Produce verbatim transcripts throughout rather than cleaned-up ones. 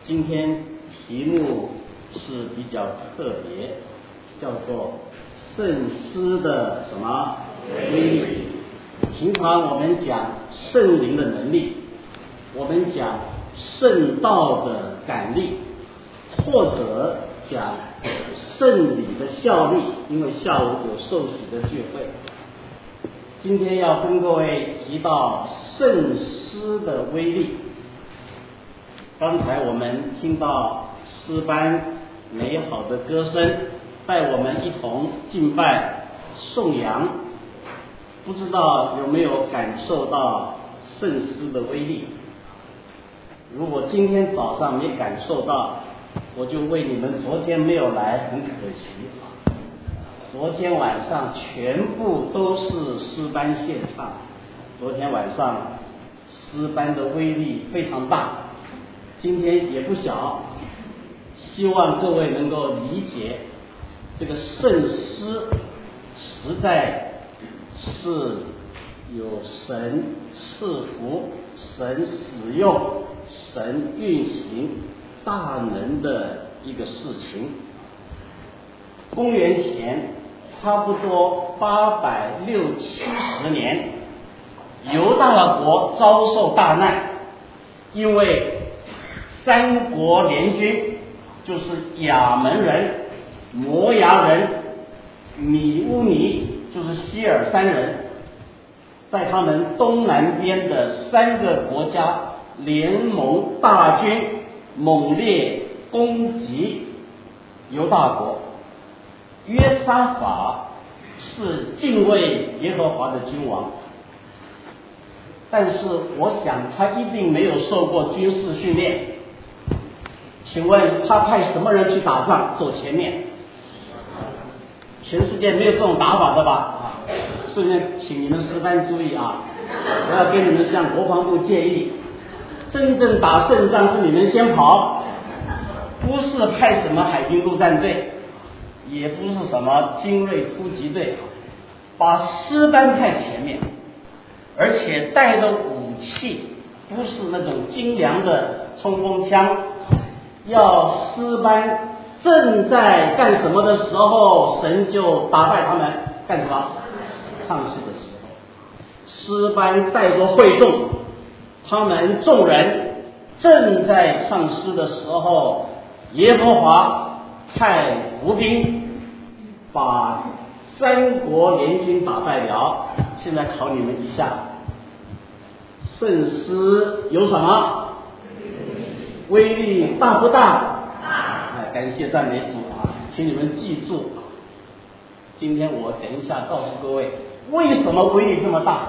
今天题目是比较特别，叫做圣诗的什么威力。平常我们讲圣灵的能力，我们讲圣道的感力，或者讲圣礼的效力，因为下午有受洗的聚会。今天要跟各位提到圣诗的威力。刚才我们听到诗班美好的歌声，带我们一同敬拜颂扬，不知道有没有感受到圣诗的威力？如果今天早上没感受到，我就为你们昨天没有来很可惜啊。昨天晚上全部都是诗班献唱，昨天晚上诗班的威力非常大，今天也不小，希望各位能够理解，这个圣诗实在是有神赐福、神使用、神运行大能的一个事情。公元前差不多八百六七十年，犹大国遭受大难，因为三国联军，就是亚门人、摩押人、米乌尼，就是希尔三人，在他们东南边的三个国家联盟大军，猛烈攻击犹大国。约沙法是敬畏耶和华的君王，但是我想他一定没有受过军事训练。请问他派什么人去打仗走前面？全世界没有这种打法的吧？啊，顺便请你们诗班注意啊，我要跟你们向国防部建议，真正打胜仗是你们先跑，不是派什么海军陆战队，也不是什么精锐突击队，把诗班派前面，而且带的武器不是那种精良的冲锋枪，要诗班正在干什么的时候，神就打败他们。干什么？唱诗的时候，诗班带着会众，他们众人正在唱诗的时候，耶和华派伏兵把三国联军打败了。现在考你们一下，圣诗有什么威力？大不大？哎，感谢赞美主啊！请你们记住，今天我等一下告诉各位，为什么威力这么大？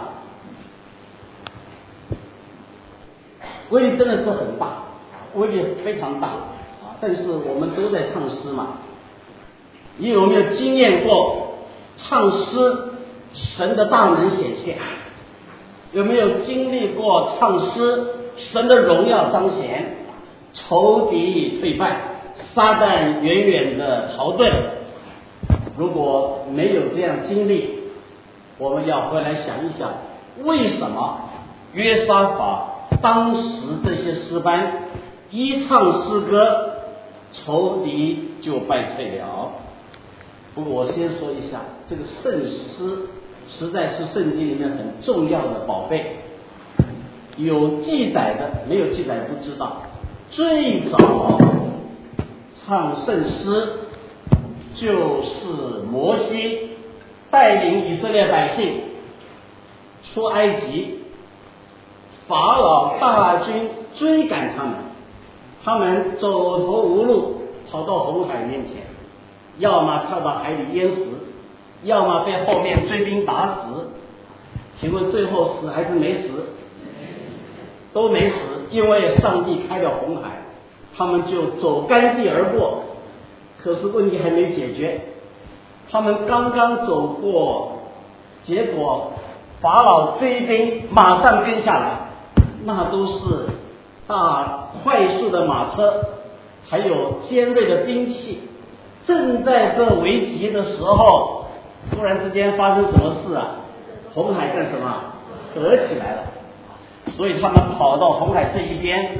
威力真的是很大，威力非常大啊！但是我们都在唱诗嘛，你有没有经验过唱诗神的大能显现？有没有经历过唱诗神的荣耀彰显？仇敌退败，撒旦远远的逃遁。如果没有这样经历，我们要回来想一想，为什么约沙法当时这些诗班一唱诗歌，仇敌就败退了？不过我先说一下，这个圣诗实在是圣经里面很重要的宝贝，有记载的没有记载不知道。最早唱圣诗就是摩西带领以色列百姓出埃及，法老大军追赶他们，他们走投无路，跑到红海面前，要么跳到海里淹死，要么被后面追兵打死。请问最后死还是没死？都没死，因为上帝开了红海，他们就走干地而过。可是问题还没解决，他们刚刚走过，结果法老追兵马上跟下来，那都是大快速的马车，还有尖锐的兵器。正在这危急的时候，突然之间发生什么事啊？红海干什么？合起来了。所以他们跑到红海这一边，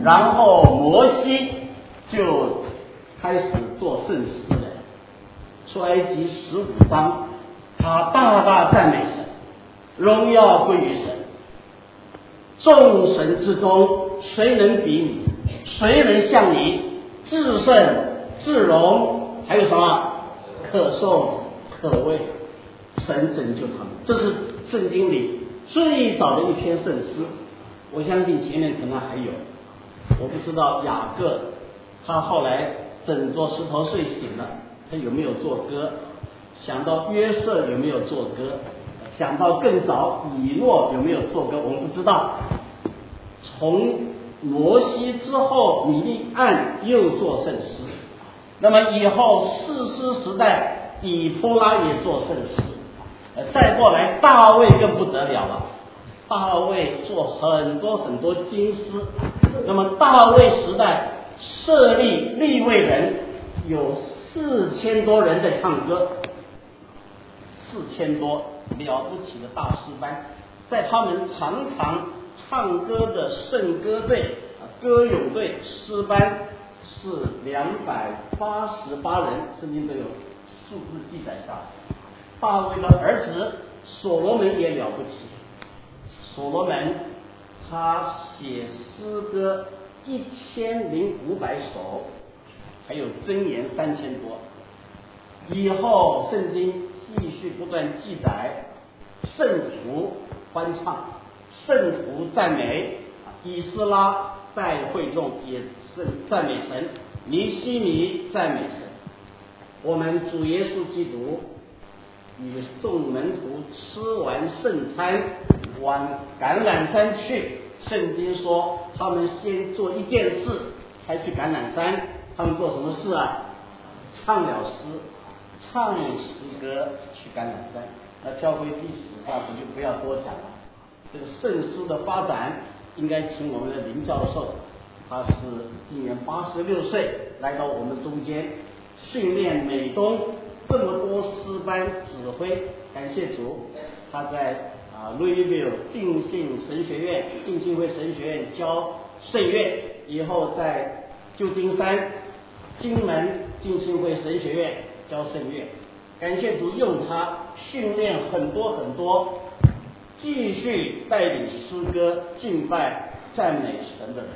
然后摩西就开始做圣诗了。出埃及十五章，他大大赞美神，荣耀归于神。众神之中，谁能比你？谁能像你？至圣至荣，还有什么？可颂可畏。神拯救他们，这是圣经里最早的一篇圣诗。我相信前面可能还有，我不知道雅各他后来枕着石头睡醒了，他有没有作歌？想到约瑟有没有作歌？想到更早以诺有没有作歌？我们不知道。从摩西之后，米利暗又做圣诗，那么以后士师时代，以弗拉也做圣诗，呃，再过来大卫更不得了了。大卫做很多很多经诗，那么大卫时代设立利未人有四千多人在唱歌，四千多了不起的大诗班，在他们常常唱歌的圣歌队、歌咏队、诗班是两百八十八人，圣经都有数字记载上。大卫的儿子所罗门也了不起，所罗门他写诗歌一千零五百首，还有箴言三千多。以后圣经继续不断记载，圣徒欢唱，圣徒赞美，以斯拉在会众也是赞美神，尼希米赞美神。我们主耶稣基督与众门徒吃完圣餐往橄榄山去，圣经说他们先做一件事才去橄榄山。他们做什么事啊？唱了诗，唱诗歌去橄榄山。那教会历史上我就不要多讲了。这个圣诗的发展应该请我们的林教授，他是今年八十六岁，来到我们中间训练美东这么多诗班指挥。感谢主，他在啊 Louisville 定信神学院、定信会神学院教圣乐，以后在旧金山金门定信会神学院教圣乐。感谢主用他训练很多很多继续带领诗歌敬拜赞美神的人。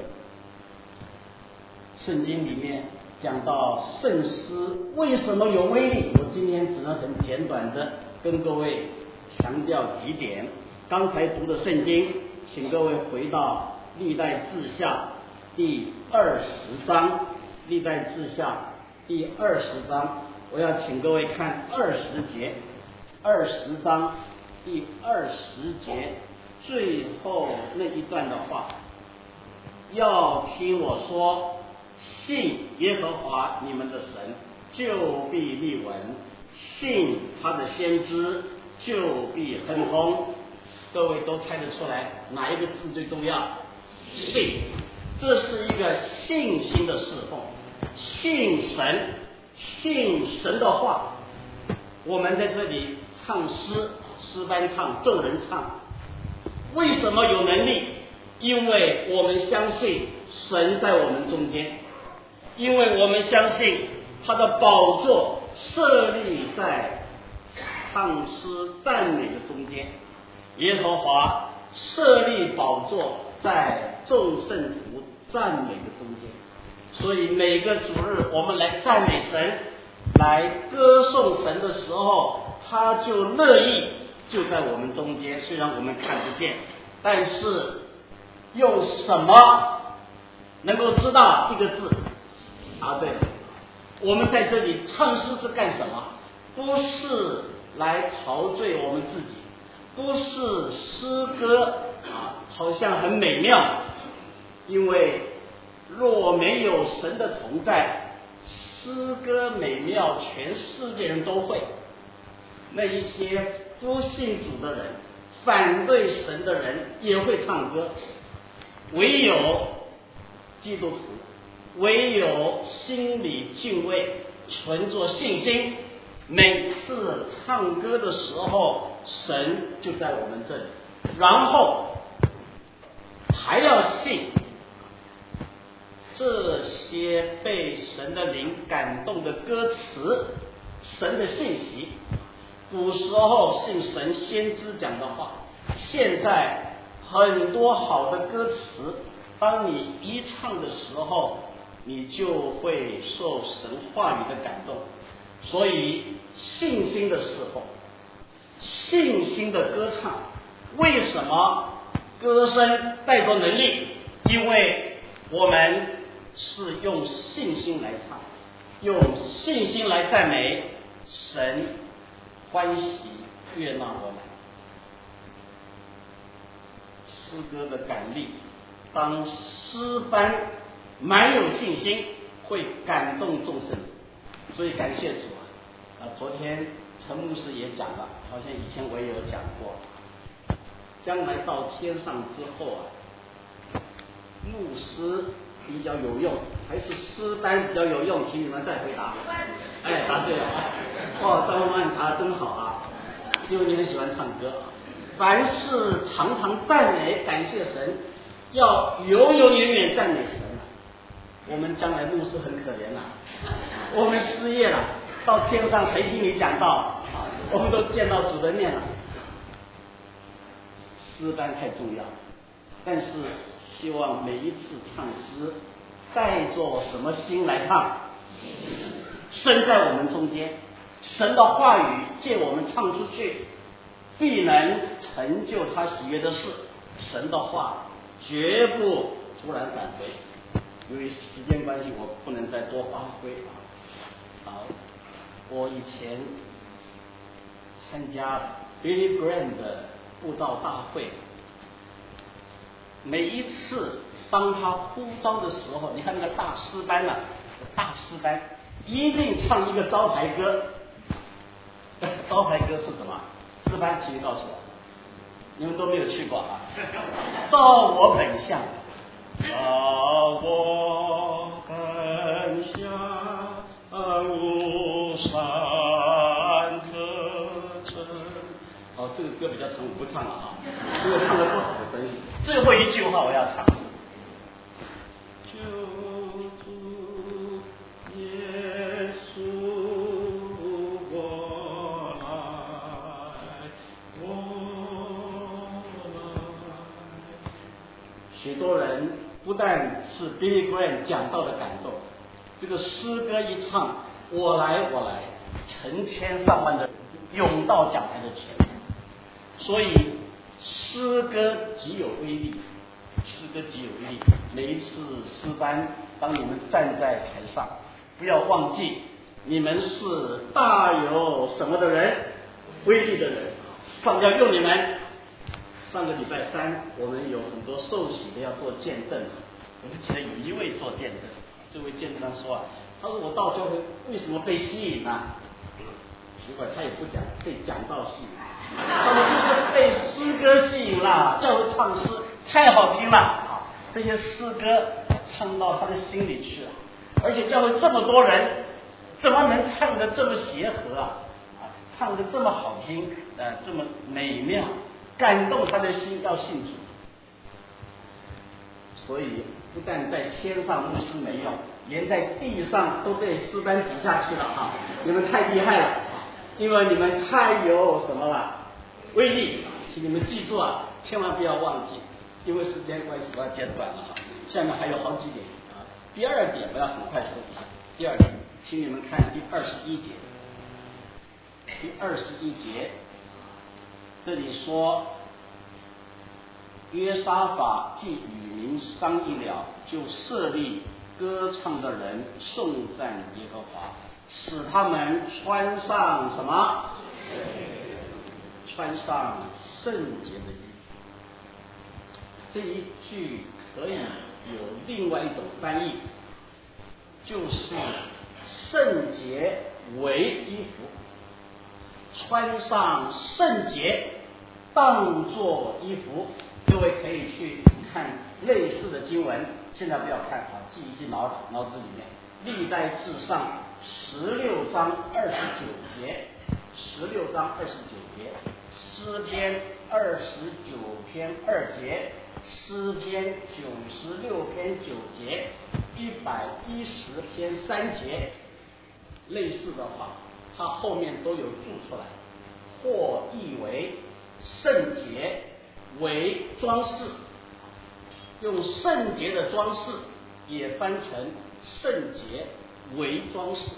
圣经里面讲到圣诗为什么有威力，我今天只能很简短的跟各位强调几点。刚才读的圣经，请各位回到历代志下第二十章，历代志下第二十章，我要请各位看二十节，二十章第二十节最后那一段的话，要听我说，信耶和华你们的神，就必立稳；信他的先知，就必亨通。各位都猜得出来哪一个字最重要？信。这是一个信心的侍奉，信神，信神的话。我们在这里唱诗，诗班唱，众人唱。为什么有能力？因为我们相信神在我们中间，因为我们相信他的宝座设立在唱诗赞美的中间，耶和华设立宝座在众圣徒赞美的中间。所以每个主日我们来赞美神，来歌颂神的时候，他就乐意就在我们中间。虽然我们看不见，但是用什么能够知道一个字啊？对，我们在这里唱诗是干什么？不是来陶醉我们自己，不是诗歌啊，好像很美妙。因为若没有神的同在，诗歌美妙全世界人都会，那一些不信主的人，反对神的人也会唱歌。唯有基督徒，唯有心里敬畏，存着信心，每次唱歌的时候，神就在我们这里。然后还要信， 这些被神的灵感动的歌词，神的信息，古时候信神先知讲的话，现在很多好的歌词，当你一唱的时候，你就会受神话语的感动。所以信心的侍奉，信心的歌唱，为什么歌声带着能力？因为我们是用信心来唱，用信心来赞美神，欢喜悦纳我们。诗歌的感力，当诗班蛮有信心，会感动众生。所以感谢主啊！啊，昨天陈牧师也讲了，好像以前我也有讲过，将来到天上之后啊，牧师比较有用，还是诗班比较有用？请你们再回答。哎，答对了啊！哇，张文曼答得真好啊！因为你很喜欢唱歌。凡是常常赞美、感谢神，要永永远远赞美神啊！我们将来牧师很可怜啊，我们失业了，到天上谁听你讲道？我们都见到主的面了。诗班太重要，但是希望每一次唱诗带着什么心来唱？神在我们中间，神的话语借我们唱出去，必能成就他喜悦的事。神的话绝不突然返回。由于时间关系，我不能再多发挥啊。好，我以前参加 Billy Graham 的布道大会，每一次当他呼召的时候，你看那个大诗班啊，大诗班一定唱一个招牌歌。招牌歌是什么？诗班，请你告诉我，你们都没有去过啊。照我本相，照我本相，无善可陈。哦，这个歌比较长，我不唱了啊，因为唱的不好的分析。最后一句话我要唱。救主耶稣，我来，我来。许多人不但是 Billy Graham 讲道的感动，这个诗歌一唱，我来，我来，成千上万的人涌到讲台的前面。所以诗歌极有威力，诗歌极有威力。每一次诗班，当你们站在台上，不要忘记你们是大有什么的人，威力的人，上要用你们。上个礼拜三，我们有很多受洗的要做见证，我们记得有一位做见证，这位见证他说啊，他说我到教会为什么被吸引啊？奇怪，他也不讲被讲道吸引，他们就是被诗歌吸引了，教会唱诗太好听了啊，这些诗歌唱到他的心里去了，而且教会这么多人，怎么能唱得这么协和啊？啊，唱得这么好听，呃，这么美妙，感动他的心，要信主。所以不但在天上牧师没用，连在地上都被诗班比下去了啊！你们太厉害了，因为你们太有什么了威力，请你们记住啊，千万不要忘记，因为时间关系我要简短了哈。下面还有好几点啊。第二点我要很快说一下。第二点，请你们看第二十一节。第二十一节，这里说约沙法既与民商议了，就设立歌唱的人颂赞耶和华，使他们穿上什么？穿上圣洁的衣服。这一句可以有另外一种翻译，就是圣洁为衣服，穿上圣洁当作衣服。各位可以去看类似的经文，现在不要看啊，记一记脑脑子里面。历代志上十六章二十九节，十六章二十九节，诗篇二十九篇二节，诗篇九十六篇九节， 一百一十篇三节类似的话，它后面都有注出来，或译为圣洁为装饰，用圣洁的装饰也翻成圣洁为装饰。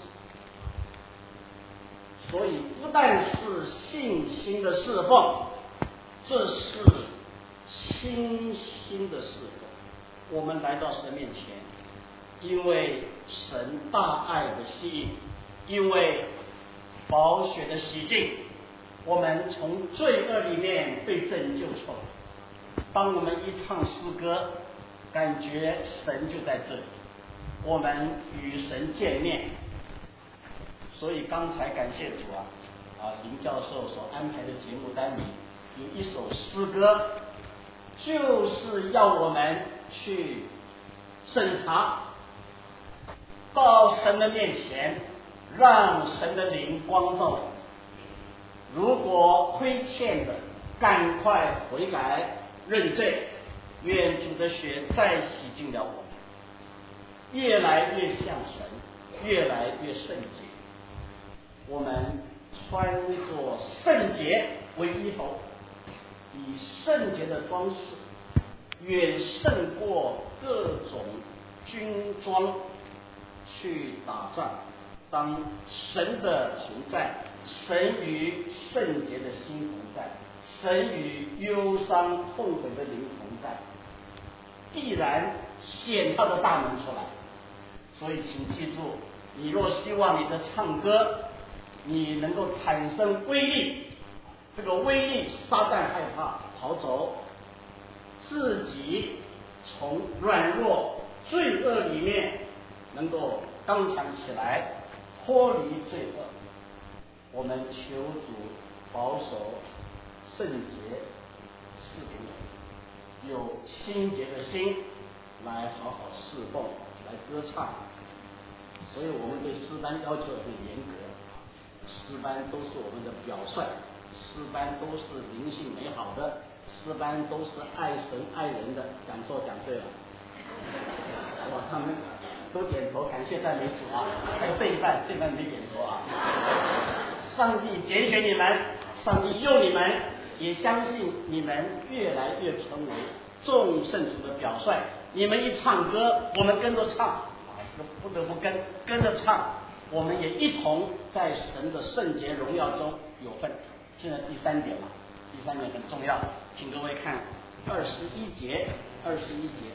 所以不但是信心的侍奉，这是清心的侍奉。我们来到神面前，因为神大爱的吸引，因为宝血的洗净，我们从罪恶里面被拯救出来。当我们一唱诗歌，感觉神就在这里，我们与神见面。所以刚才感谢主啊，啊林教授所安排的节目单里有一首诗歌，就是要我们去审查，到神的面前，让神的灵光照我们。如果亏欠的，赶快悔改认罪，愿主的血再洗净了我们，越来越像神，越来越圣洁。我们穿着圣洁为衣服，以圣洁的装饰远胜过各种军装去打仗。当神的同在，神与圣洁的心同在，神与忧伤痛悔的灵同在，必然显他的大能出来。所以请记住，你若希望你的唱歌你能够产生威力，这个威力撒旦害怕跑走，自己从软弱罪恶里面能够刚强起来，脱离罪恶。我们求主保守圣洁赐给我们有清洁的心来好好侍奉，来歌唱。所以我们对诗班要求很严格，诗班都是我们的表率，诗班都是灵性美好的，诗班都是爱神爱人的。讲错讲对了，哇，他们都点头，感谢赞美主啊！还有这一半，这一半没点头啊！上帝拣选你们，上帝用你们，也相信你们越来越成为众圣徒的表率。你们一唱歌，我们跟着唱，不得不跟跟着唱，我们也一同在神的圣洁荣耀中有份。现在第三点了，第三点很重要，请各位看二十一节，二十一节，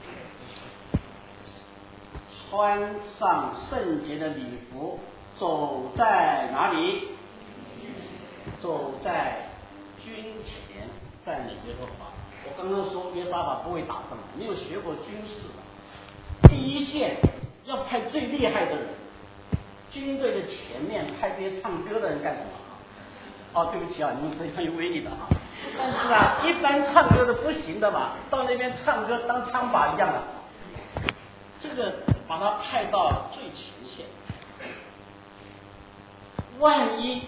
穿上圣洁的礼服，走在哪里？走在军前，赞美耶和华。我刚刚说约沙法不会打仗，没有学过军事的，第一线要派最厉害的人，军队的前面派这些唱歌的人干什么？哦，对不起啊，你们是很有威力的啊。但是啊，一般唱歌的不行的嘛，到那边唱歌当枪靶一样的。这个把他派到最前线，万一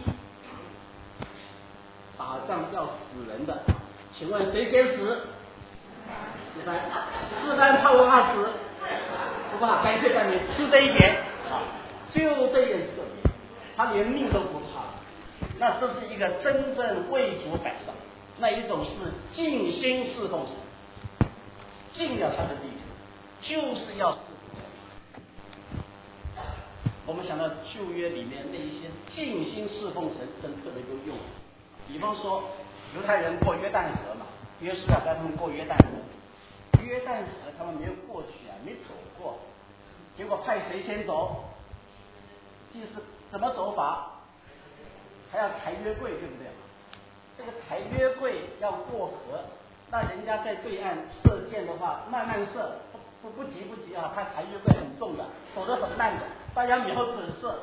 打仗要死人的，请问谁先死？四班，四班怕不怕死？不怕，感谢赞美，就这一点啊，就这一点特别，他连命都不怕。那这是一个真正为主摆上，那一种是尽心侍奉神，尽了他的力，就是要侍奉神。我们想到旧约里面那一些尽心侍奉神，神特别都用。比方说犹太人过约旦河嘛，约书亚带他们过约旦河，约旦河他们没有过去啊，没走过，结果派谁先走？祭司怎么走法？还要抬约柜，对不对？这个抬约柜要过河，那人家在对岸射箭的话，慢慢射，不不不急不急啊，他抬约柜很重的，走得很慢的，大家以后只射。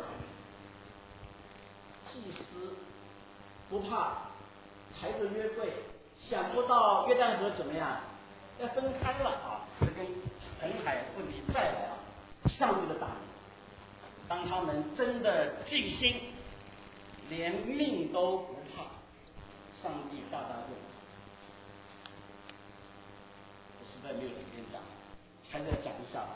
祭司不怕，抬着约柜，想不到约旦河怎么样，要分开了啊！这跟红海问题再来了，上帝的大能，当他们真的尽心，连命都不怕，上帝大大用。我实在没有时间讲，还在讲一下。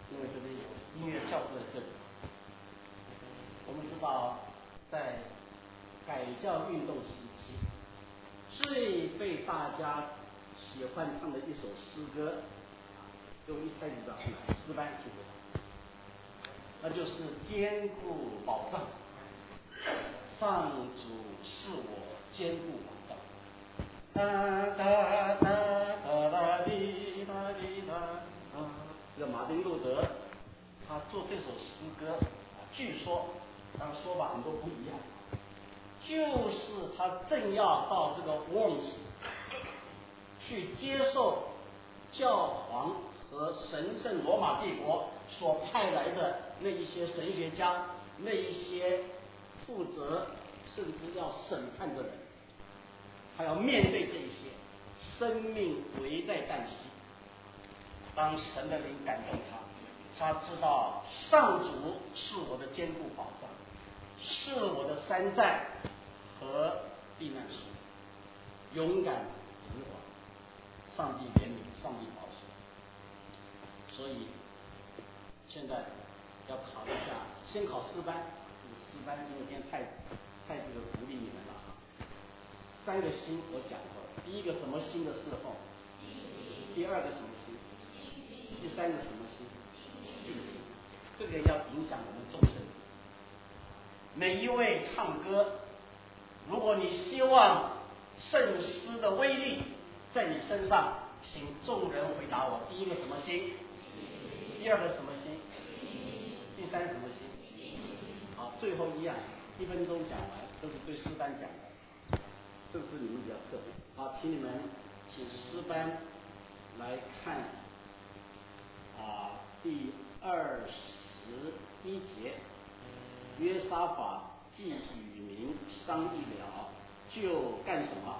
因为这边有音乐教室在这里。我们知道，在改教运动时期，最被大家喜欢唱的一首诗歌，就一开始知道是哪个诗班就知道，那就是坚固保障，上主是我坚固保障。哒哒哒哒哒滴哒滴哒啊！这个马丁路德他做这首诗歌，据说当然说法很多不一样，就是他正要到这个 Worms 去接受教皇和神圣罗马帝国所派来的那一些神学家，那一些负责甚至要审判的人，他要面对这一些生命危在旦夕。当神的灵感动他，他知道上主是我的坚固保障，是我的山寨和避难所，勇敢直往，上帝怜悯，上帝保守。所以现在要考一下，先考诗班，这个诗班因为今天太太这个鼓励你们了啊。三个心我讲过，第一个什么心的侍奉，第二个什么心，第三个什么心，信心。这个要影响我们众生。每一位唱歌，如果你希望圣诗的威力在你身上，请众人回答我：第一个什么心？第二个什么心？第三什么心？好，最后一样，一分钟讲完，都是对诗班讲的，这是你们比较特别。好，请你们请诗班来看啊第二十一节，约沙法既与民商议了，就干什么？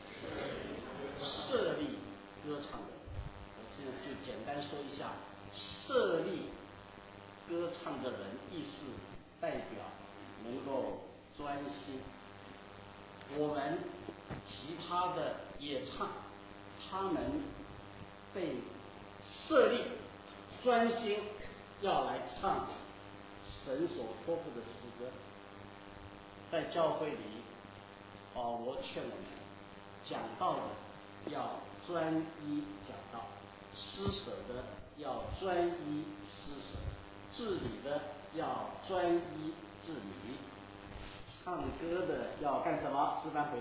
设立歌唱的。我现在就简单说一下，设立歌唱的人，意思代表能够专心。我们其他的也唱，他们被设立专心要来唱神所托付的诗歌。在教会里，保罗劝我们讲道的要专一讲道，施舍的要专一施舍，治理的要专一治理，唱歌的要干什么？诗班回答。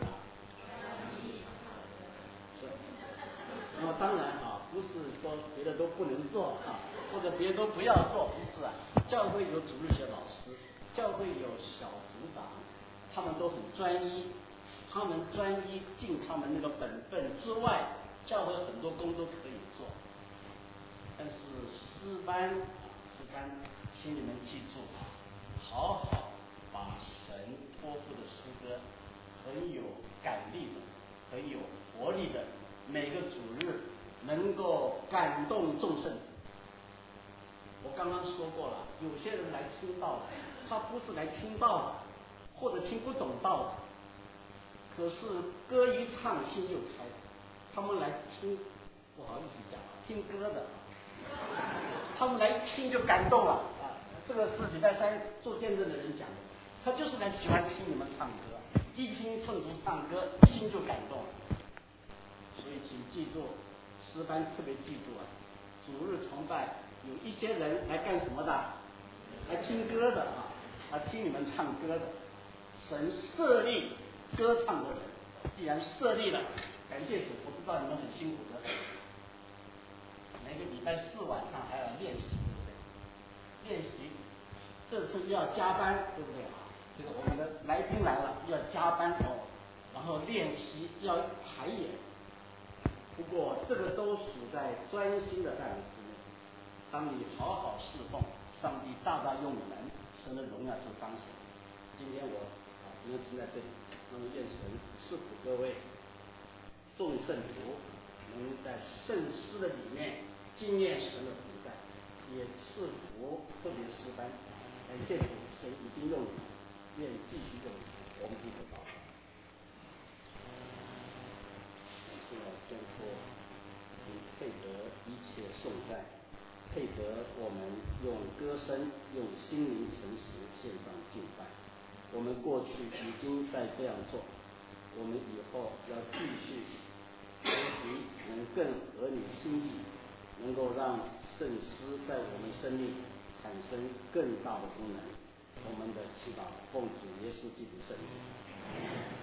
是。那么当然啊，不是说别的都不能做啊，或者别的都不要做，不是啊。教会有主日学老师，教会有小组长，他们都很专一，他们专一尽他们那个本分之外，教会很多工都可以做。但是诗班，诗班，请你们记住啊，好好把神托付的诗歌，很有感力的，很有活力的，每个主日能够感动众圣。我刚刚说过了，有些人来听道的，他不是来听道的，或者听不懂道的，可是歌一唱心就开了。他们来听，不好意思讲，听歌的，他们来听就感动了啊！这个是礼拜三做见证的人讲的，他就是来喜欢听你们唱歌，一听圣徒唱歌，心就感动了。所以请记住，诗班特别记住啊，主日崇拜有一些人来干什么的？来听歌的啊，来听你们唱歌的。神设立歌唱的人，既然设立了，感谢主，我知道你们很辛苦的。每个礼拜四晚上还要练习，对不对？练习，这次又要加班，对不对啊？这个我们的来宾来了，要加班哦，然后练习要排演。不过这个都属在专心的范围之内。当你好好侍奉，上帝大大用你们，神的荣耀就彰显。今天我啊，只能停在这里。那么愿神赐福各位众圣徒，能在圣诗的里面经验神的同在，也赐福特别诗班。感谢主，神已经用你，愿意继续用你。我们一起祷告。现在宣布，你配得一切颂赞。 配合我们用歌声、用心灵诚实献上敬拜。我们过去已经在这样做，我们以后要继续学习，能更合你心意，能够让圣诗在我们生命产生更大的功能。我们的祈祷奉主耶稣基督圣名。